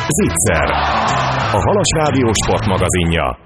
Zicser, a Halas Rádió sportmagazinja.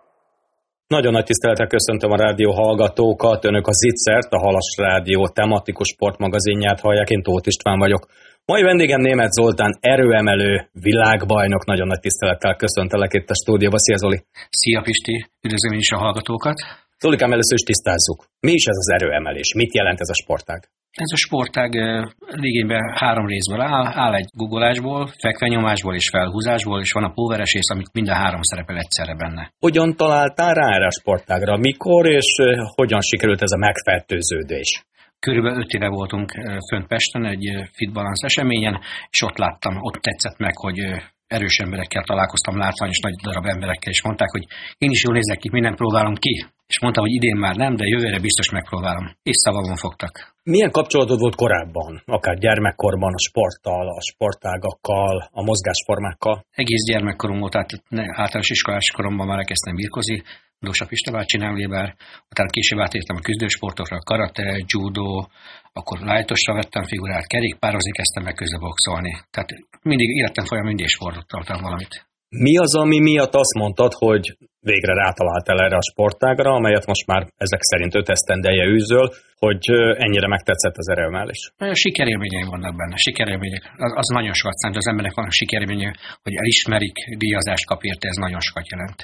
Nagyon nagy tisztelettel köszöntöm a rádió hallgatókat, önök a Zicsert, a Halas Rádió tematikus sportmagazinját hallják, én Tóth István vagyok. Mai vendégem Németh Zoltán, erőemelő világbajnok, nagyon nagy tisztelettel köszöntelek itt a stúdióban. Szia Zoli! Szia Pisti, üdvözlöm én is a hallgatókat! Zolikám, először is tisztázzuk. Mi is ez az erőemelés? Mit jelent ez a sportág? Ez a sportág lényegében 3 részből áll egy guggolásból, fekvenyomásból és felhúzásból, és van a poweres rész, amit mind a 3 szerepel egyszerre benne. Hogyan találtál rá erre a sportágra? Mikor és hogyan sikerült ez a megfertőződés? Körülbelül 5 éve voltunk fönt Pesten egy Fit Balance eseményen, és ott tetszett meg, hogy erős emberekkel találkoztam, látványos nagy darab emberekkel, és mondták, hogy én is jól nézek ki, mindent próbálom ki. És mondtam, hogy idén már nem, de jövőre biztos megpróbálom. És szavamon fogtak. Milyen kapcsolatod volt korábban? Akár gyermekkorban, a sporttal, a sportágakkal, a mozgásformákkal? Egész gyermekkorom volt, tehát általános iskolás koromban már elkezdtem birkozni, Dósa Pista bácsinál, ugyebár, utána később átértem a küzdősportokra, karate, judo, akkor lájtosra vettem figurát, kerékpározni kezdtem meg közben boxolni. Tehát mindig életem folyamán mindig sportoltam valamit. Mi az, ami miatt azt mondtad, hogy végre rátaláltál erre a sportágra, amelyet most már ezek szerint 5 esztendeje űzöl, hogy ennyire megtetszett az erőemelés? Sikerélményeim vannak benne, sikerélmények. Az nagyon sokat számít, az embernek van sikerélménye, hogy elismerik, díjazást kap érte, ez nagyon sokat jelent.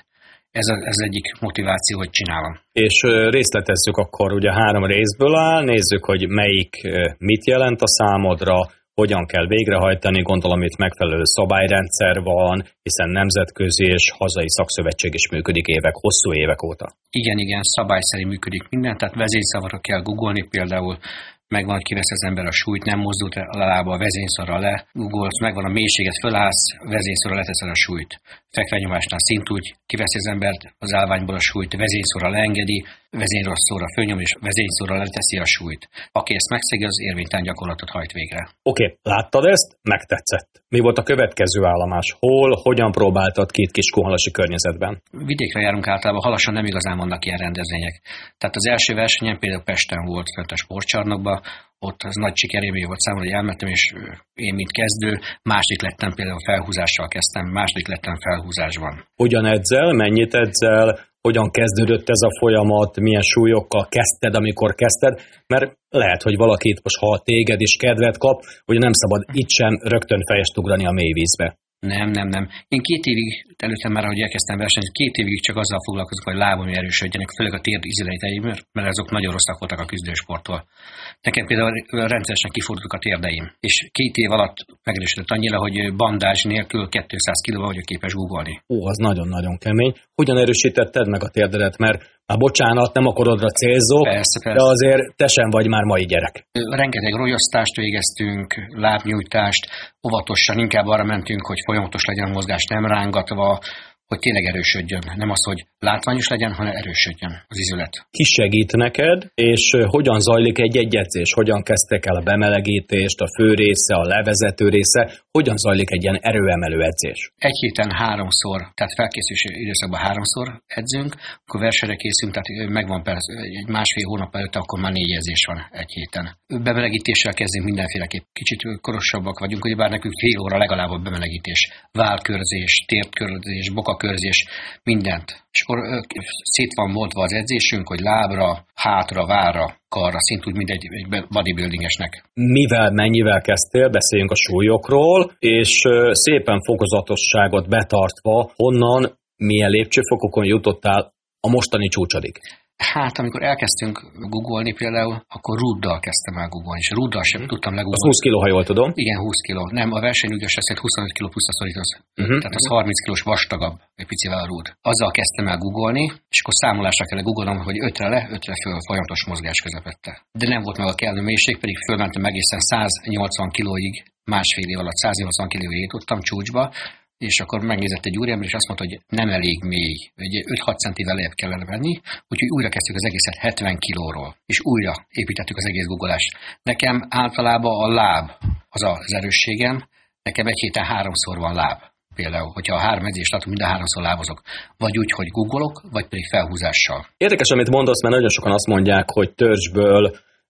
Ez egyik motiváció, hogy csinálom. És részletezzük akkor, ugye 3 részből áll, nézzük, hogy melyik mit jelent a számodra, hogyan kell végrehajtani, gondolom itt megfelelő szabályrendszer van, hiszen nemzetközi és hazai szakszövetség is működik hosszú évek óta. Igen, szabályszerű működik minden, tehát vezényszavakra kell googolni, például megvan, hogy kivesz az ember a súlyt, nem mozdult a lába, a vezényszorra le, googolsz, megvan a mélységet, fölállsz, vezényszorra leteszed a súlyt. Fekvenyomásnál szintúgy kiveszi az embert az állványból a súlyt, vezényszorra leengedi, vezényrosszóra fölnyom és vezényszorra leteszi a súlyt. Aki ezt megszegi, az érvénytelen gyakorlatot hajt végre. Oké, láttad ezt? Megtetszett. Mi volt a következő állomás? Hol, hogyan próbáltad ki itt Kiskunhalasi környezetben? Vidékre járunk általában, Halason nem igazán vannak ilyen rendezvények. Tehát az első versenyen például Pesten volt fönt a sportcsarnokban, ott az nagy sikerélmény volt számomra, hogy elmentem, és én, mint kezdő, második lettem, például felhúzással kezdtem, második lettem felhúzásban. Hogyan edzel, mennyit edzel, hogyan kezdődött ez a folyamat, milyen súlyokkal kezdted, amikor kezdted, mert lehet, hogy valaki itt most hall téged és kedvet kap, hogy nem szabad itt sem rögtön fejest ugrani a mély vízbe. Nem. Én 2 évig, előttem már, ahogy elkezdtem versenyezni, 2 évig csak azzal foglalkozok, hogy lábam erősödjenek, főleg a térd izületeim, mert azok nagyon rosszak voltak a küzdősporttól. Nekem például rendszeresen kifordultak a térdeim, és 2 év alatt megerősödött annyira, hogy bandázs nélkül 200 kilóval vagyok képes googolni. Az nagyon-nagyon kemény. Hogyan erősítetted meg a térdedet? Mert bocsánat, nem akarodra célzok, persze. De azért te sem vagy már mai gyerek. Rengeteg rolyasztást végeztünk, lábnyújtást, óvatosan, inkább arra mentünk, hogy folyamatos legyen a mozgás, nem rángatva, hogy tényleg erősödjön. Nem az, hogy látványos legyen, hanem erősödjön az izület. Ki segít neked, és hogyan zajlik egy edzés? Hogyan kezdtek el a bemelegítést, a fő része, a levezető része? Hogyan zajlik egy ilyen erőemelő edzés? Egy héten 3-szor, tehát felkészülési időszakban 3-szor edzünk, akkor versenyre készülünk, tehát megvan persze egy másfél hónap előtt, akkor már 4 edzés van egy héten. Bemelegítéssel kezdünk mindenféleképp. Kicsit korosabbak vagyunk, ugyebár nekünk fél óra legalább a bemelegítés. Vállkörzés, térdkörzés, bokakörzés, mindent. És akkor szét van bontva az edzésünk, hogy lábra, hátra, válra, karra, szintúgy mindegy bodybuildingesnek. Mennyivel kezdtél? Beszéljünk a súlyokról, és szépen fokozatosságot betartva, honnan, milyen lépcsőfokokon jutottál a mostani csúcsodig? Hát, amikor elkezdtünk googolni például, akkor rúddal kezdtem el googolni, és rúddal sem tudtam legugolni. Az 20 kiló, ha jól tudom. Igen, 20 kiló. Nem, a versenyügyes szerint 25 kiló plusz a szorítóz. Tehát az 30 kilós vastagabb, egy picivel a rúd. Azzal kezdtem el googolni, és akkor számolásra kellett googolnom, hogy 5-re le, 5-re föl, folyamatos mozgás közepette. De nem volt meg a kellő mélység, pedig fölmentem egészen 180 kilóig, másfél év alatt 180 kilóig jutottam csúcsba, és akkor megnézett egy úriember, és azt mondta, hogy nem elég mély, hogy 5-6 centivel lejjebb kellene menni, úgyhogy újra kezdtük az egészet 70 kilóról, és újra építettük az egész guggolást. Nekem általában a láb az erősségem, nekem egy héten 3-szor van láb. Például, hogyha a 3 edzést látom, minden 3-szor lábozok. Vagy úgy, hogy googolok, vagy pedig felhúzással. Érdekes, amit mondasz, mert nagyon sokan azt mondják, hogy törzsből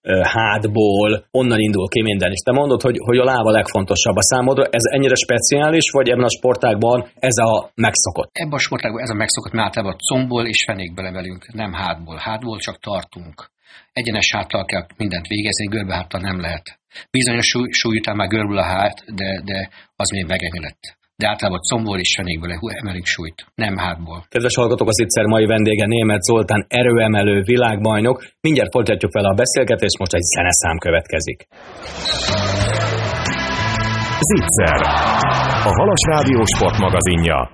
hátból, onnan indul ki minden. És te mondod, hogy a láb a legfontosabb a számodra. Ez ennyire speciális, vagy ebben a sportágban ez a megszokott? Ebben a sportágban ez a megszokott, mert általában combból és fenékből emelünk, nem hátból. Hátból csak tartunk. Egyenes háttal kell mindent végezni, görbeháttal nem lehet. Bizonyos súly után már görbül a hát, de az még megemelett. De általában combból és fenékből emelünk súlyt, nem hátból. Kedves hallgatók, az Zicser mai vendége Németh Zoltán, erőemelő világbajnok. Mindjárt folytatjuk vele a beszélgetést, most egy zeneszám következik. Zicser, a Halas Rádió sportmagazinja.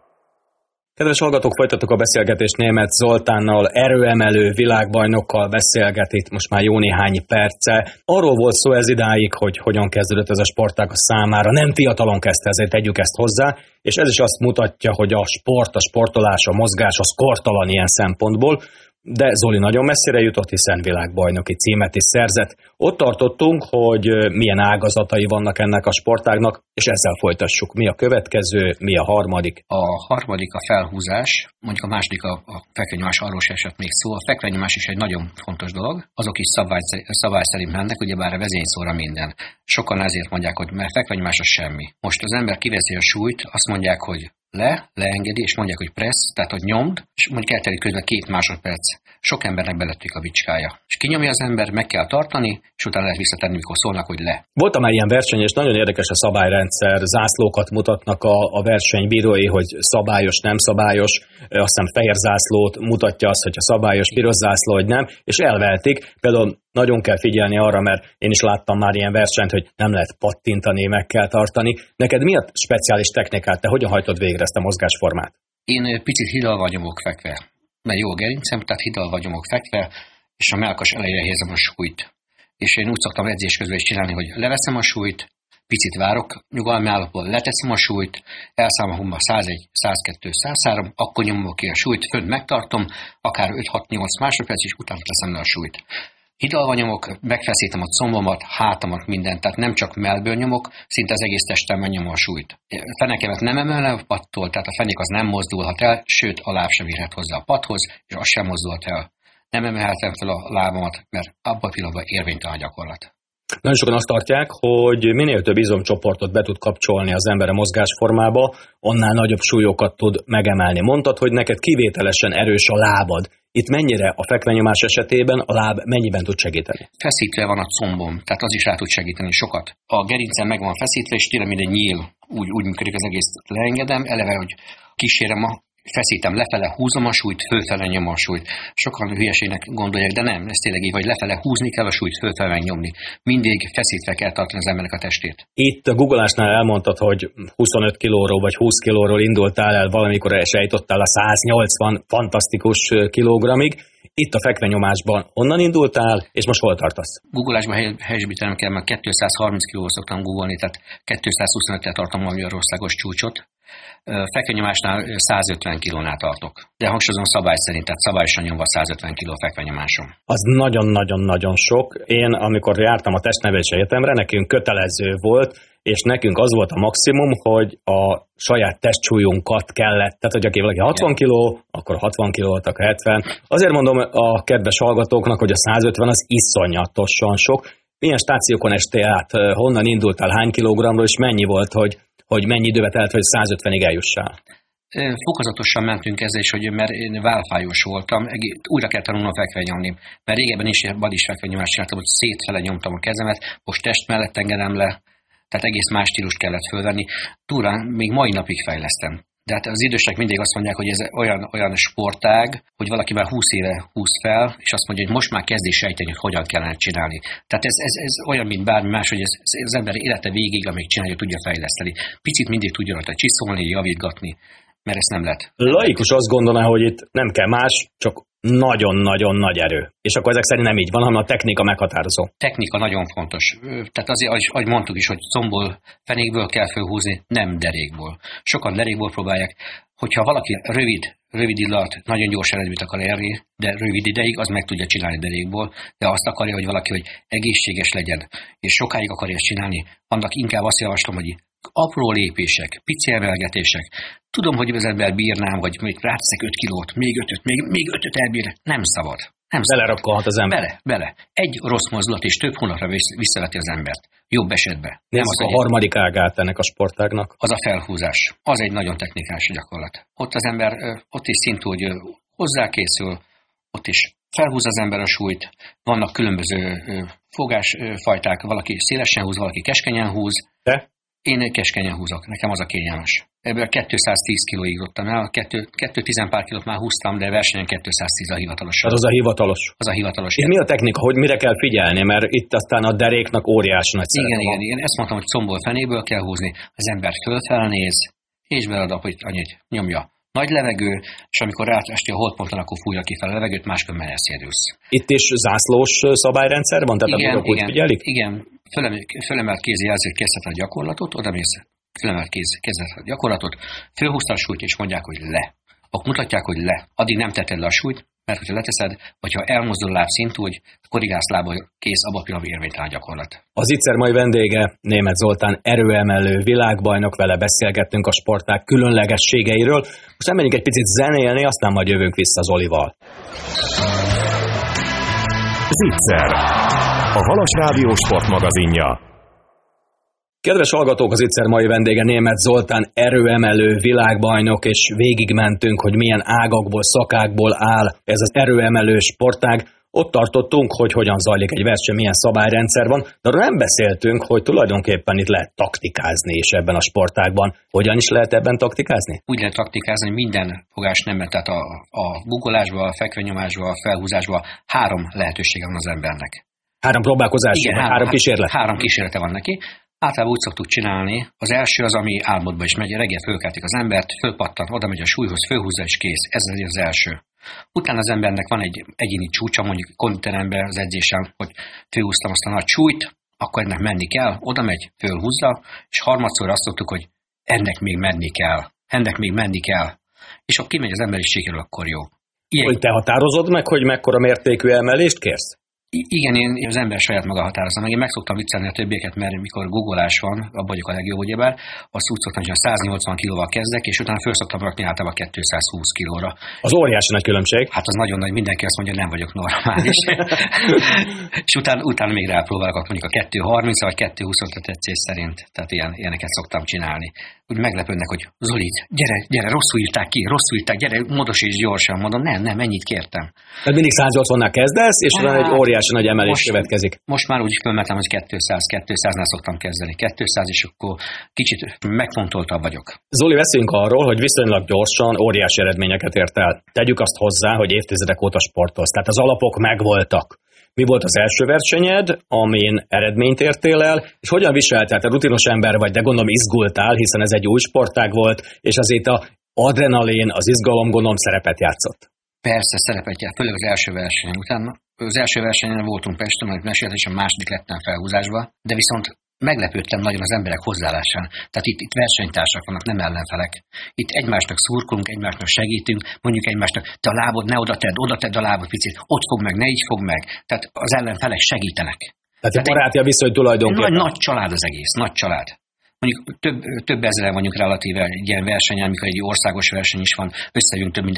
Kedves hallgatók, folytattuk a beszélgetést Németh Zoltánnal, erőemelő világbajnokkal beszélget itt most már jó néhány perce. Arról volt szó ez idáig, hogy hogyan kezdődött ez a sportág a számára. Nem fiatalon kezdte, ezért tegyük ezt hozzá, és ez is azt mutatja, hogy a sport, a sportolás, a mozgás az kortalan ilyen szempontból. De Zoli nagyon messzire jutott, hiszen világbajnoki címet is szerzett. Ott tartottunk, hogy milyen ágazatai vannak ennek a sportágnak, és ezzel folytassuk. Mi a következő, mi a harmadik? A harmadik a felhúzás, mondjuk a második a fekvenyomás, arról se esett még szó. A fekvenyomás is egy nagyon fontos dolog. Azok is szabály szerint mennek, ugyebár a vezényszóra minden. Sokan ezért mondják, hogy mert fekvenyomás az semmi. Most az ember kiveszi a súlyt, azt mondják, hogy leengedi, és mondják, hogy pressz, tehát hogy nyomd, és mondjuk eltelik közben 2 másodperc. Sok embernek belették a bicskája. És kinyomja az ember, meg kell tartani, és utána lehet visszatenni, mikor szólnak, hogy le. Voltam már ilyen verseny, és nagyon érdekes a szabályrendszer. Zászlókat mutatnak a versenybírói, hogy szabályos, nem szabályos. Aztán fehér zászlót mutatja azt, hogy a szabályos, piros zászló, hogy nem, és elveltik. Például nagyon kell figyelni arra, mert én is láttam már ilyen versenyt, hogy nem lehet pattintani, meg kell tartani. Neked mi a speciális technikát? Te hogyan hajtod végre ezt a mozgásformát? Én picit hidalva nyomok fekve, mert jó a gerincem, tehát hidalva nyomok fekve, és a mellkas elejére helyezem a súlyt. És én úgy szoktam edzés közben is csinálni, hogy leveszem a súlyt, picit várok, nyugalmi állapotban leteszem a súlyt, elszámolom a 101, 102, 103, akkor nyomom ki a súlyt, fönt megtartom, akár 5-6-8 másodperc, és utána teszem le a súlyt. Hidalva nyomok, megfeszítem a combomat, hátamat, mindent, tehát nem csak mellből nyomok, szinte az egész testemben nyomom a súlyt. A fenekemet nem emelem a pattól, tehát a fenék az nem mozdulhat el, sőt a láb sem érhet hozzá a patthoz, és az sem mozdulhat el. Nem emelhetem fel a lábamat, mert abban a pillanatban érvénytelen a gyakorlat. Nagyon sokan azt tartják, hogy minél több izomcsoportot be tud kapcsolni az ember a mozgásformába, annál nagyobb súlyokat tud megemelni. Mondtad, hogy neked kivételesen erős a lábad. Itt mennyire a fekvenyomás esetében a láb mennyiben tud segíteni? Feszítve van a combom, tehát az is rá tud segíteni sokat. A gerincem meg van feszítve, és tényleg mint egy nyíl. Úgy működik az egész, leengedem, eleve, hogy kísérem feszítem, lefele húzom a súlyt, fölfele nyomom a súlyt. Sokan hülyeségnek gondolják, de nem, ez tényleg így, vagy lefele húzni kell a súlyt, fölfele nyomni. Mindig feszítve kell tartani az embernek a testét. Itt a googolásnál elmondtad, hogy 25 kilóról vagy 20 kilóról indultál el valamikor, és eljutottál a 180 fantasztikus kilogrammig. Itt a fekvenyomásban onnan indultál, és most hol tartasz? Googolásban helyesbítenem kell, mert 230 kilóval szoktam googolni, tehát 225-tel tartom Magyarországos csúcsot. Fekvenyomásnál 150 kilónál tartok. De hangsúlyozom szabály szerint, tehát szabályosan nyomva 150 kiló fekvenyomásom. Az nagyon-nagyon-nagyon sok. Én, amikor jártam a testnevelési egyetemre, nekünk kötelező volt, és nekünk az volt a maximum, hogy a saját testsúlyunkat kellett. Tehát, hogy aki valaki 60 kiló, akkor 60 kiló voltak 70. Azért mondom a kedves hallgatóknak, hogy a 150 az iszonyatosan sok. Milyen stációkon estél át? Honnan indultál? Hány kilogramról? És mennyi volt, hogy mennyi időbe telt, hogy 150-ig eljussál? Fokozatosan mentünk ezzel is, hogy mert én válfájós voltam, újra kell tanulnom fekvenyomni. Mert régebben is badis fekvenyomást csináltam, hogy szétfele nyomtam a kezemet, most test mellett engedem le, tehát egész más stílust kellett fölvenni. Túrán még mai napig fejlesztem. De hát az idősek mindig azt mondják, hogy ez olyan sportág, hogy valaki már 20 éve húz fel, és azt mondja, hogy most már kezd is sejteni, hogy hogyan kellene csinálni. Tehát ez olyan, mint bármi más, hogy ez az ember élete végig, amíg csinálja, tudja fejleszteni. Picit mindig tudja rajta csiszolni, javítgatni, mert ezt nem lehet. Laikus azt gondolná, hogy itt nem kell más, csak nagyon-nagyon nagy erő. És akkor ezek szerint nem így van, hanem a technika meghatározó. Technika nagyon fontos. Tehát azért, ahogy mondtuk is, hogy combból, fenékből kell fölhúzni, nem derékból. Sokan derékból próbálják. Hogyha valaki rövid idő alatt nagyon gyors eredményt akar elérni, de rövid ideig, az meg tudja csinálni derékból, de azt akarja, hogy valaki hogy egészséges legyen, és sokáig akarja ezt csinálni, annak inkább azt javaslom, hogy apró lépések, pici emelgetések. Tudom, hogy az ember bírnám, vagy ráteszek 5 kilót, még 5-öt, még 5-öt elbír. Nem szabad. Belerakkolhat az ember. Bele. Egy rossz mozdulat és több hónapra visszaveti az embert. Jobb esetben. Nézzük a harmadik ágát ennek a sportágnak. Az a felhúzás. Az egy nagyon technikás gyakorlat. Ott az ember, ott is szintű, hogy hozzákészül, ott is felhúz az ember a súlyt, vannak különböző fogásfajták, valaki szélesen húz, valaki keskenyen húz. Te? Én keskenyen húzok, nekem az a kényelmes. Ebből 210 kilóig jutottam el, 210 pár kilót már húztam, de versenyen 210 a hivatalos. Az a hivatalos. Az a hivatalos. És mi a technika, hogy mire kell figyelni, mert itt aztán a deréknak óriási nagy szerepe van. Igen, ezt mondtam, hogy combból fenéből kell húzni, az ember fölfelnéz, és beledap, hogy annyit nyomja. Nagy levegő, és amikor rátesti a holdponton, akkor fújja ki fel a levegőt, máskor elszédülsz. Itt is zászlós szabályrendszer van? Tehát igen, a úgy figyelik? Igen, fölemelt kézi jelzi, hogy kezdhet a gyakorlatot, oda mész, fölemelt kezdhet a gyakorlatot, fölhúzta a súlyt, és mondják, hogy le. Akkor mutatják, hogy le. Addig nem tetted le a súlyt, mert hogyha leteszed, vagy ha elmozdul a láb szintű, hogy korrigálsz lába, kész, abba a pillanatban érvénytelen a gyakorlat. Az Zicser mai vendége Németh Zoltán erőemelő világbajnok, vele beszélgettünk a sportág különlegességeiről. Most elmenjünk egy picit zenélni, aztán majd jövünk vissza Zolival. Zicser, a Halas Rádió sportmagazinja. Kedves hallgatók, az Zicser mai vendége Németh Zoltán erőemelő világbajnok, és végigmentünk, hogy milyen ágakból, szakákból áll ez az erőemelő sportág. Ott tartottunk, hogy hogyan zajlik egy verseny, milyen szabályrendszer van, de arról nem beszéltünk, hogy tulajdonképpen itt lehet taktikázni is ebben a sportágban. Hogyan is lehet ebben taktikázni? Úgy lehet taktikázni, hogy minden fogás nem, tehát a guggolásban, a fekvenyomásban, a felhúzásban 3 lehetősége van az embernek. 3 próbálkozás, igen, 3 kísérlet? 3 kísérlete van neki. Általában úgy szoktuk csinálni, az első az, ami álmodba is megy, reggel fölkeltik az embert, fölpattan, oda megy a súlyhoz, fölhúzza és kész. Ez az első. Utána az embernek van egy egyéni csúcsa, mondjuk konditeremben az edzésen, hogy fölhúztam azt a nagy súlyt, akkor ennek menni kell, oda megy, fölhúzza, és harmadszor azt szoktuk, hogy ennek még menni kell. És ha kimegy az ember is sikerül, akkor jó. Hogy te határozod meg, hogy mekkora mértékű emelést kérsz? Igen, én az ember saját maga határozza meg. Én meg szoktam viccelni a többieket, mert mikor googolás van, abban vagyok a legjobb, ugyebár, azt úgy szoktam, hogy 180 kilóval kezdek, és utána föl szoktam rakni általában 220 kilóra. Az óriási nagy különbség. Hát az nagyon nagy, mindenki azt mondja, hogy nem vagyok normális. És utána még rápróbálok mondjuk a 230 vagy 225 tetszés szerint. Tehát ilyeneket szoktam csinálni. Úgy meglepődnek, hogy Zoli, gyere, rosszul írták ki, gyere, módosíts gyorsan. Mondom, nem, ennyit kértem. Tehát mindig 180-nál kezdesz, és van egy óriási nagy emelés következik. Most már úgy fölmentem, hogy 200-nál szoktam kezdeni. 200, és akkor kicsit megfontoltabb vagyok. Zoli, beszéljünk arról, hogy viszonylag gyorsan óriási eredményeket ért el. Tegyük azt hozzá, hogy évtizedek óta sportolsz. Tehát az alapok megvoltak. Mi volt az első versenyed, amin eredményt értél el, és hogyan viseltél? Te rutinos ember vagy, de gondolom izgultál, hiszen ez egy új sportág volt, és azért az adrenalin, az izgalom gondolom szerepet játszott. Persze, szerepet játszott, főleg az első versenyen. Utána az első versenyen voltunk Pesten, amit mesélt, és a második lettem felhúzásba, de viszont meglepődtem nagyon az emberek hozzáállásán. Tehát itt versenytársak vannak, nem ellenfelek. Itt egymásnak szurkolunk, egymásnak segítünk, mondjuk egymásnak, te a lábod ne oda tedd a lábod picit, ott fog meg, ne így fog meg. Tehát az ellenfelek segítenek. Tehát egy baráti viszony tulajdonképpen. Nagy család az egész, nagy család. Mondjuk több ezeren vagyunk relatíve egy ilyen versenyen, amikor egy országos verseny is van, összejövünk több mint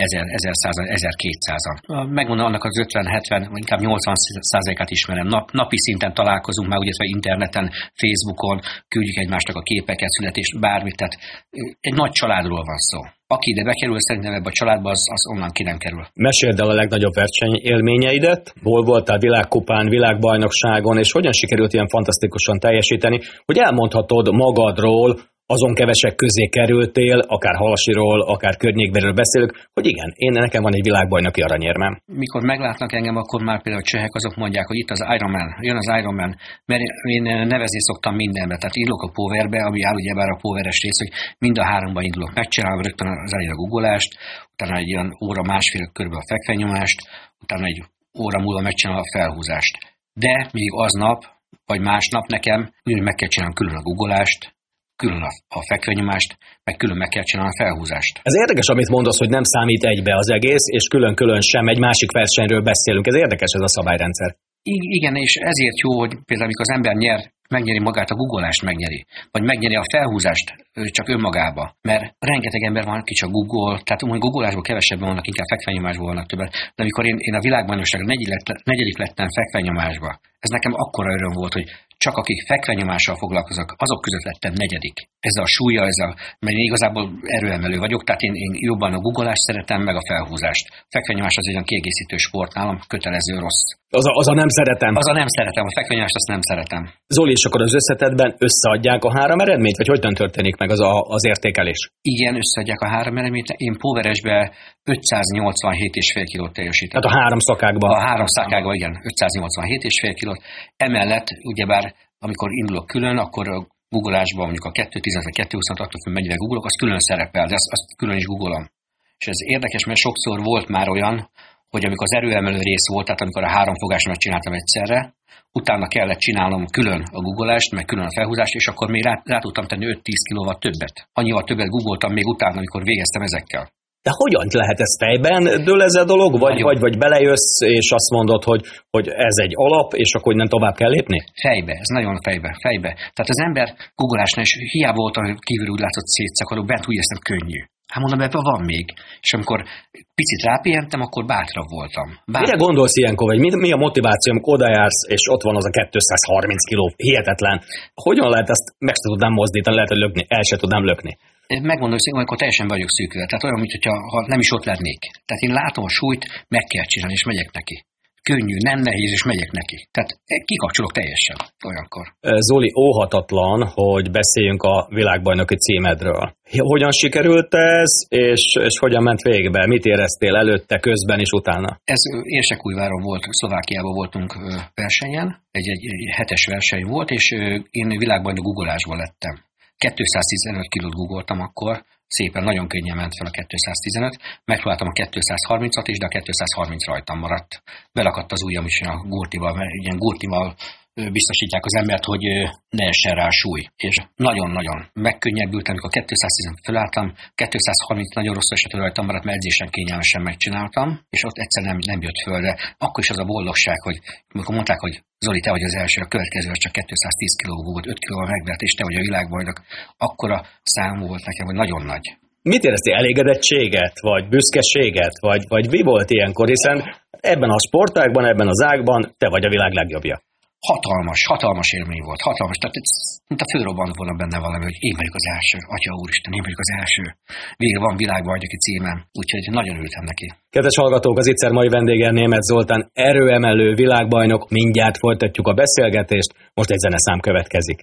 1200-an. Megmondom, annak az 50-70, inkább 80%-át ismerem. Napi szinten találkozunk már, ugye interneten, Facebookon, küldjük egymásnak a képeket, születést, bármit, tehát egy nagy családról van szó. Aki ide bekerül, szerintem ebbe a családba, az onnan ki nem kerül. Meséld el a legnagyobb versenyélményeidet, hol voltál világkupán, világbajnokságon, és hogyan sikerült ilyen fantasztikusan teljesíteni, hogy elmondhatod magadról, azon kevesek közé kerültél, akár Halasiról, akár környékbeliről beszélünk, hogy igen, nekem van egy világbajnoki aranyérmem. Mikor meglátnak engem, akkor már például a csehek azok mondják, hogy itt az Ironman, jön az Ironman, mert én nevezni szoktam mindenbe, tehát indulok a powerbe, ami áll ugyebár a poweres rész, hogy mind a 3-ban indulok, megcsinálom rögtön az elején a guggolást, utána egy olyan óra, másfél körülbelül a fekvenyomást, utána egy óra múlva megcsinálom a felhúzást. De még aznap, vagy másnap nekem, úgy meg kell csinálnom külön a guggolást, külön a fekvenyomást, meg külön meg kell csinálni a felhúzást. Ez érdekes, amit mondasz, hogy nem számít egybe az egész, és külön-külön sem, egy másik versenyről beszélünk. Ez érdekes ez a szabályrendszer. Igen, és ezért jó, hogy például amikor az ember nyer megnyeri magát a googolást megnyeri, vagy megnyeri a felhúzást csak önmagába, mert rengeteg ember van, aki csak Google, tehát googolásból kevesebben vannak, inkább fekvenyomásból vannak többen, de amikor én a világbajnokságon negyedik lettem fekvenyomásba, ez nekem akkora öröm volt, hogy csak akik fekvenyomással foglalkoznak, azok között lettem negyedik. Ez a súlya, mert én igazából erőemelő vagyok, tehát én jobban a googolást szeretem, meg a felhúzást. Fekvenyomás az egy olyan kiegészítő sport nálam, kötelező rossz. Az a nem szeretem. Az a nem szeretem, a fekvenyomást azt nem szeretem. Zoli, és akkor az összetettben összeadják a 3 eredményt, vagy hogyan történik meg az értékelés? Igen, összeadják a 3 eredményt. Én póveresbe 587,5 kilót teljesítettem. Tehát a 3 szakákban. A 3 szakákban, igen, 587,5 kilót. Emellett, ugyebár, amikor indulok külön, akkor a googolásban mondjuk a 2.10 vagy 2.20, attól függ, mennyire googolok, az külön szerepel, de azt külön is googolom. És ez érdekes, mert sokszor volt már olyan, hogy amikor az erőemelő rész volt, tehát amikor a 3 fogást megcsináltam egyszerre, utána kellett csinálnom külön a googolást, meg külön a felhúzást, és akkor még rá tudtam tenni 5-10 kilóval többet. Annyival többet googoltam még utána, amikor végeztem ezekkel. De hogyan lehet ez fejben? Dől ez a dolog? Vagy belejössz, és azt mondod, hogy ez egy alap, és akkor nem tovább kell lépni? Fejbe, ez nagyon fejbe. Tehát az ember googolásnál is hiába volt, hogy kívül úgy látszott szétszakadó, bent úgy éreztem könnyű. Hát mondom, ebben van még. És amikor picit rápihentem, akkor bátrabb voltam. Mire gondolsz ilyenkor, vagy mi a motiváció, amikor odajársz, és ott van az a 230 kiló, hihetetlen. Hogyan lehet ezt meg se tudnám mozdítani, lehet, hogy lökni, el se tudnám lökni? Megmondom, hogy amikor teljesen vagyok szűkülve. Tehát olyan, mintha nem is ott lennék. Tehát én látom a súlyt, meg kell csinálni, és megyek neki. Könnyű, nem nehéz, és megyek neki. Tehát kikapcsolok teljesen olyankor. Zoli, óhatatlan, hogy beszéljünk a világbajnoki címedről. Hogyan sikerült ez, és hogyan ment végbe? Mit éreztél előtte, közben és utána? Ez Érsekújváron volt, Szlovákiában voltunk versenyen, egy hetes verseny volt, és én világbajnok googolásból lettem. 215 kilót googoltam akkor, szépen, nagyon könnyen ment fel a 215, megpróbáltam a 230-at is, de a 230 rajtam maradt. Belakadt az ujjam is a gurtival, mert ilyen gurtival biztosítják az embert, hogy ne essen rá súly. És nagyon-nagyon megkönnyebbültem, amikor 210 felálltam, 230 nagyon rossz esetű rajtam maradt, mert edzésen kényelmesen megcsináltam, és ott egyszer nem jött föl, de akkor is az a boldogság, hogy amikor mondták, hogy Zoli, te vagy az első, a következő csak 210 kiló volt, 5 kilóval megvert, és te vagy a világbajnok, akkora szám volt nekem, hogy nagyon nagy. Mit éreztél, elégedettséget, vagy büszkeséget, vagy mi volt ilyenkor, hiszen ebben a sportágban, ebben az ágban te vagy a világ legjobbja? Hatalmas élmény volt, hatalmas. Tehát mint a fölrobbant volna benne valami, hogy én vagyok az első, Atya Úristen, én vagyok az első. Végre van világbajnoki címem, úgyhogy nagyon örültem neki. Kedves hallgatók, az Ittszer mai vendége Németh Zoltán, erőemelő világbajnok, mindjárt folytatjuk a beszélgetést, most egy zeneszám következik.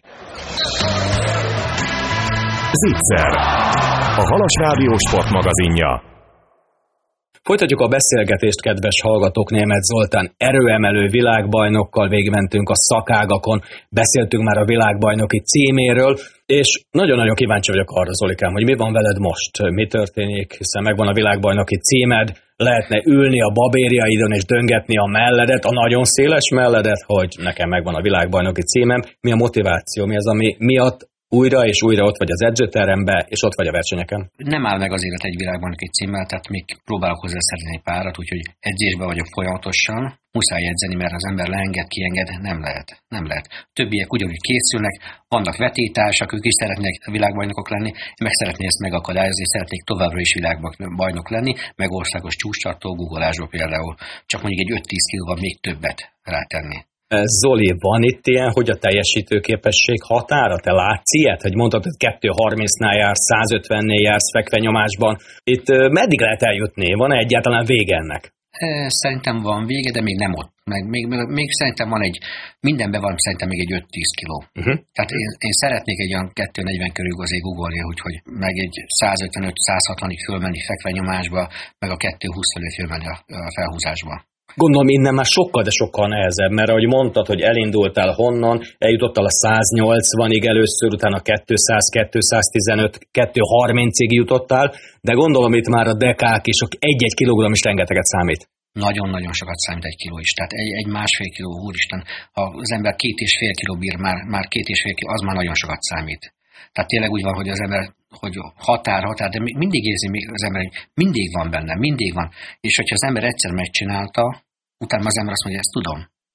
Zitzer, a Halas Rádió sportmagazinja. Folytatjuk a beszélgetést, kedves hallgatók, Németh Zoltán erőemelő világbajnokkal végigmentünk a szakágakon, beszéltünk már a világbajnoki címéről, és nagyon-nagyon kíváncsi vagyok arra, Zolikám, hogy mi van veled most, mi történik, hiszen megvan a világbajnoki címed, lehetne ülni a babérjaidon és döngetni a melledet, a nagyon széles melledet, hogy nekem megvan a világbajnoki címem. Mi a motiváció, mi az, ami miatt újra és újra ott vagy az edzőteremben, és ott vagy a versenyeken? Nem áll meg az élet egy világbajnoki címmel, tehát még próbálok hozzá szerezni egy párat, úgyhogy edzésben vagyok folyamatosan. Muszáj edzeni, mert az ember leenged, kienged, nem lehet. Többiek ugyanúgy készülnek, vannak vetétársak, ők is szeretnék világbajnokok lenni, én meg szeretném ezt megakadályozni, szeretnék továbbra is világbajnok lenni, meg országos csúcstartó, googolásba például. Csak mondjuk egy 5-10 kilóval még többet rátenni. Zoli, van itt ilyen, hogy a teljesítőképesség határa? Te látsz ilyet? Hogy mondtad, hogy 230-nál jársz, 150-nél jársz fekvenyomásban. Itt meddig lehet eljutni? Van-e egyáltalán vége ennek? Szerintem van vége, de még nem ott. Még szerintem van mindenben van szerintem még egy 5-10 kiló. Tehát én szeretnék egy olyan 240 körül azért googolni, hogy meg egy 155-160-ig fölmenni fekvenyomásba, meg a 220 felé fölmenni a felhúzásba. Gondolom innen már sokkal, de sokkal nehezebb, mert ahogy mondtad, hogy elindultál honnan, eljutottál a 180-ig először, utána 200, 215, 230-ig jutottál, de gondolom itt már a dekák is, egy-egy kilogramm is rengeteget számít. Nagyon-nagyon sokat számít egy kiló is. Tehát egy másfél kiló, úristen, ha az ember 2,5 kiló bír, már 2,5 kiló, az már nagyon sokat számít. Tehát tényleg úgy van, hogy az ember, hogy határ, de mindig érzi az ember, hogy mindig van benne, mindig van. És hogyha az ember egyszer megcsinálta, utána az ember azt mondja, ezt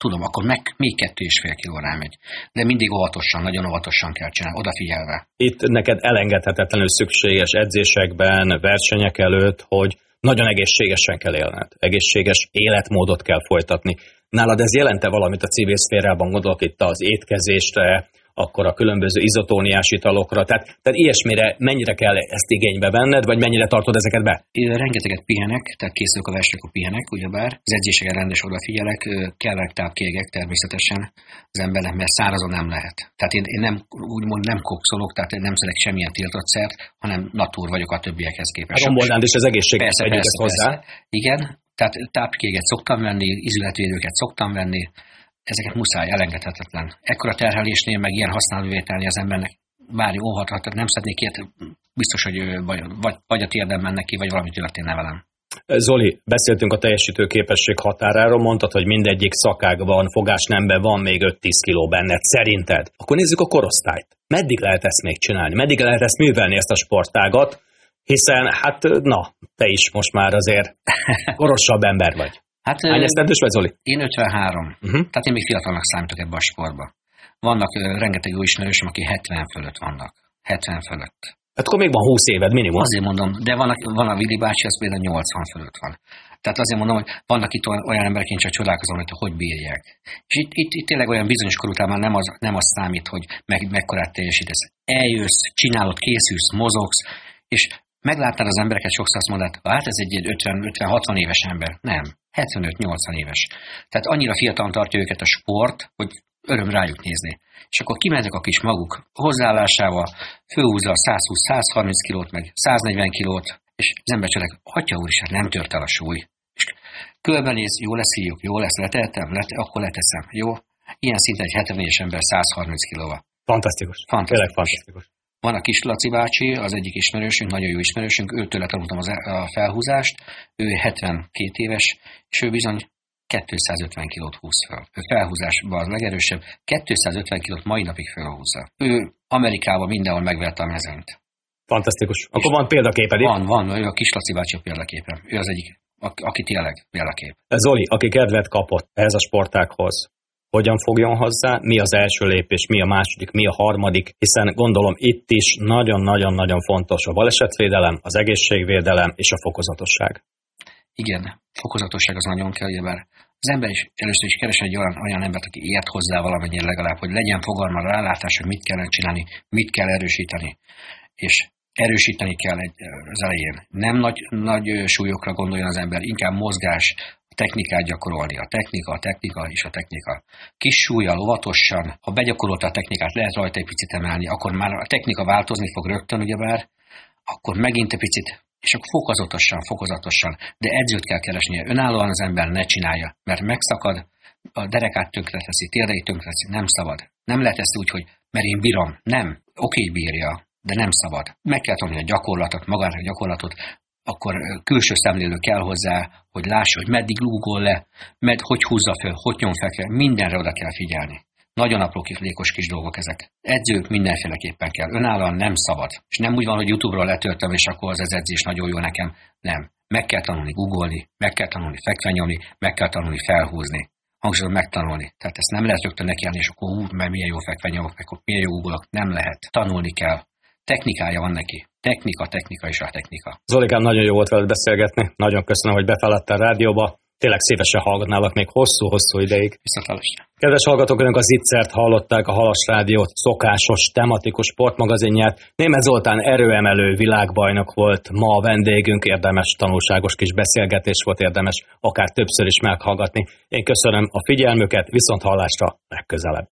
tudom, akkor még 2,5 kiló rámegy. De mindig óvatosan, nagyon óvatosan kell csinálni, odafigyelve. Itt neked elengedhetetlenül szükséges edzésekben, versenyek előtt, hogy nagyon egészségesen kell élned, egészséges életmódot kell folytatni. Nálad ez jelente valamit a civil szférában, gondolok itt az étkezésre, akkor a különböző izotóniás italokra, tehát ilyesmire mennyire kell ezt igénybe venned, vagy mennyire tartod ezeket be? Én rengeteget pihenek, tehát készülök a versenyekor pihenek, ugyebár. Az edzéseken rendes odafigyelek, kellenek tápkégek természetesen az embernek, mert szárazon nem lehet. Tehát én nem, úgymond nem kokszolok, tehát én nem szedek semmilyen tiltott szert, hanem natúr vagyok a többiekhez képest. A rombolnád is az egészséges persze, hozzá. Igen, tehát tápkéget szoktam venni, ízületvédőket szoktam venni, ezeket muszáj, elengedhetetlen. Ekkora terhelésnél, meg ilyen használóvételni az embernek várj, óhathat, tehát nem szednék ilyet, biztos, hogy vagy a térdem mennek ki, vagy valami történne velem. Zoli, beszéltünk a teljesítőképesség határáról, mondtad, hogy mindegyik szakágban, fogásnemben van még 5-10 kiló benned, szerinted. Akkor nézzük a korosztályt. Meddig lehet ezt még csinálni? Meddig lehet ezt művelni, ezt a sportágat? Hiszen, hát na, te is most már azért korosabb ember vagy. Hát, hány esztendős vagy, Zoli? Én 53. Tehát én még fiatalnak számítok ebbe a sportba. Vannak rengeteg jó ismerősöm, aki 70 fölött vannak. 70 fölött. Hát akkor még van 20 éved minimum. Azért mondom, de van a Vili bácsi, az például 80 fölött van. Tehát azért mondom, hogy vannak itt olyan emberek, én csak csodálkozom, hogy bírják. És itt tényleg olyan bizonyos kor után már nem az számít, hogy mekkorát teljesítesz. Eljössz, csinálod, készülsz, mozogsz, és megláttál az embereket, sokszor azt mondod, hát ez egy 50-60 éves ember. Nem, 75-80 éves. Tehát annyira fiatalon tartja őket a sport, hogy öröm rájuk nézni. És akkor kimennek a kis maguk hozzáállásával, fölhúzza a 120-130 kilót, meg 140 kilót, és az ember csak, atya úr is, hát nem tört el a súly. És körbenéz, jó lesz hívjuk, jó lesz, letehetem, akkor leteszem, jó? Ilyen szinten egy 74-es ember 130 kilóval. Fantasztikus. Tényleg fantasztikus. Van a kis Laci bácsi, az egyik ismerősünk, nagyon jó ismerősünk, őtőle tanultam a felhúzást, ő 72 éves, és ő bizony 250 kilót húz föl. Ő felhúzásban az legerősebb, 250 kilót mai napig felhúzza. Ő Amerikában mindenhol megverte a mezenyt. Fantasztikus. Akkor van példaképed itt? Van, ő a kis Laci bácsi a példaképem. Ő az egyik, aki tényleg példakép. Zoli, aki kedvet kapott ehhez a sportághoz, hogyan fogjon hozzá, mi az első lépés, mi a második, mi a harmadik, hiszen gondolom itt is nagyon-nagyon-nagyon fontos a balesetvédelem, az egészségvédelem és a fokozatosság. Igen, fokozatosság az nagyon kell, ugyebár az ember is először is keres egy olyan embert, aki ért hozzá valamennyire legalább, hogy legyen fogalma, rálátás, hogy mit kellene csinálni, mit kell erősíteni. És erősíteni kell az elején. Nem nagy súlyokra gondoljon az ember, inkább mozgás, technikát gyakorolni. A technika. Kis súllyal, óvatosan, ha begyakorolta a technikát, lehet rajta egy picit emelni, akkor már a technika változni fog rögtön, ugyebár, akkor megint egy picit, és akkor fokozatosan, de edzőt kell keresnie. Önállóan az ember ne csinálja, mert megszakad, a derekát tönkreteszi, térdeit tönkreteszi, nem szabad. Nem lehet ezt úgy, hogy mert én bírom. Nem. Oké, bírja, de nem szabad. Meg kell tanulni a gyakorlatot, magára a gyakorlatot, akkor külső szemlélő kell hozzá, hogy lássa, hogy meddig lúgol le, hogy húzza föl, hogy nyom fel, mindenre oda kell figyelni. Nagyon aprólékos kis dolgok ezek. Edzők mindenféleképpen kell. Önállóan nem szabad. És nem úgy van, hogy YouTube-ról letöltöm, és akkor az edzés nagyon jó nekem. Nem. Meg kell tanulni googolni, meg kell tanulni fekvenyomni, meg kell tanulni felhúzni. Hangsúlyozom megtanulni. Tehát ezt nem lehet rögtön nekiállni, és akkor mert milyen jó fekvenyomok, meg milyen jó googolok. Nem lehet. Tanulni kell. Technikája van neki. Technika és a technika. Zolikám, nagyon jó volt veled beszélgetni. Nagyon köszönöm, hogy befeledtél a rádióba. Tényleg szívesen hallgatnálak még hosszú-hosszú ideig. Viszontlátásra. Kedves hallgatók, önök az Zicsert hallották, a Halas Rádió szokásos, tematikus sportmagazinját. Németh Zoltán erőemelő világbajnok volt ma a vendégünk, érdemes, tanulságos kis beszélgetés volt, érdemes akár többször is meghallgatni. Én köszönöm a figyelmüket, viszont hallásra legközelebb.